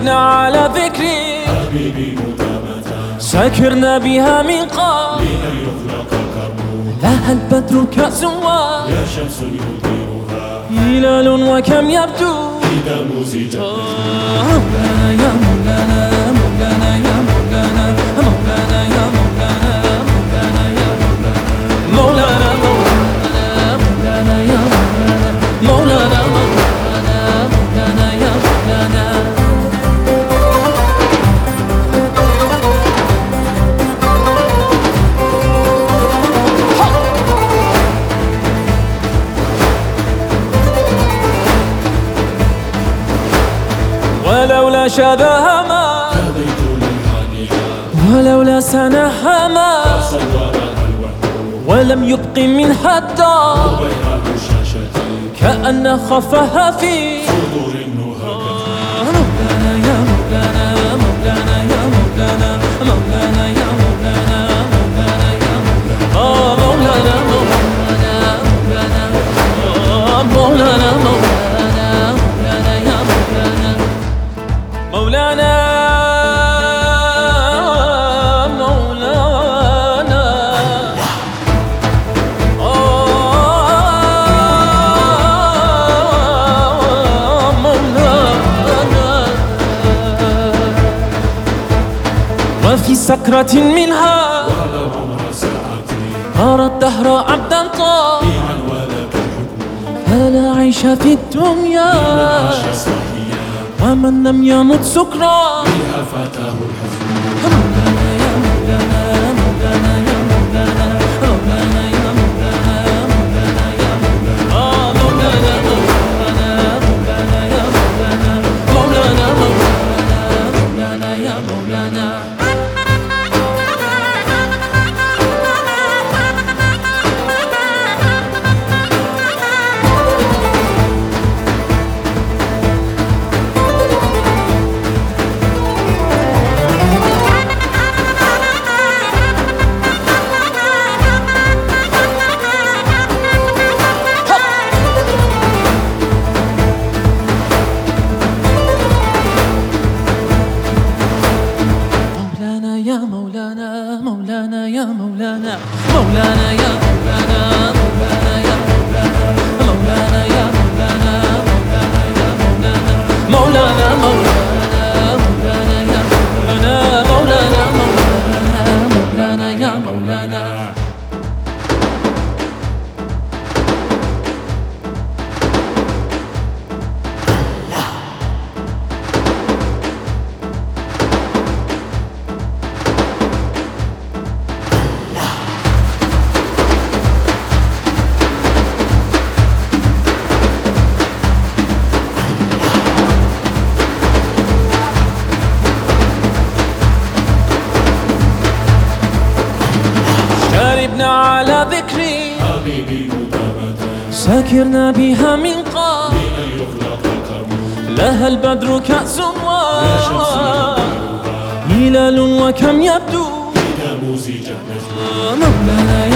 شربنا على ذكري حبيبي مدامة سكرنا بها من قبل لأن يخلق كرمه لها البدر كأسوا يا شمس يديرها هلال وكم يبدو إذا مزجت مولانا يا مولانا مولانا يا مولانا مولانا يا مولانا مولانا يا مولانا مولانا مولانا يا مولانا مولانا مولانا يا مولانا. ولولا شذاها ما قضيت للحانها ولولا سناها ما صورها الوهم ولم يبق منها الدار بيها شاشة كأن خفها في صدور النهى مولانا يا مولانا مولانا يا مولانا مولانا يا مولانا مولانا يا مولانا مولانا مولانا مولانا مولانا مولانا يا مولانا مولانا وفي سكرة منها ولو عمر ساعتي أرى الدهر عبدا طاعا عن ولك الحكم فلا عيش في الدنيا عاش صحيا ومن لم يمت سكرا بها فاته الحزن مولانا يا مولانا مولانا يا مولانا مولانا يا مولانا مولانا يا مولانا مولانا مولانا يا مولانا مولانا مولانا يا مولانا. يا مولانا مولانا يا مولانا مولانا يا مولانا مولانا يا مولانا مولانا يا مولانا مولانا يا مولانا مولانا مولانا يا مولانا مولانا مولانا يا مولانا. شربنا على ذكري حبيبي مدامة سكرنا بها من قبل لأن يخلق كرمه لها البدر كأسوا يا شمس يديرها هلال وكم يبدو إذا مزجت نجمه مولانا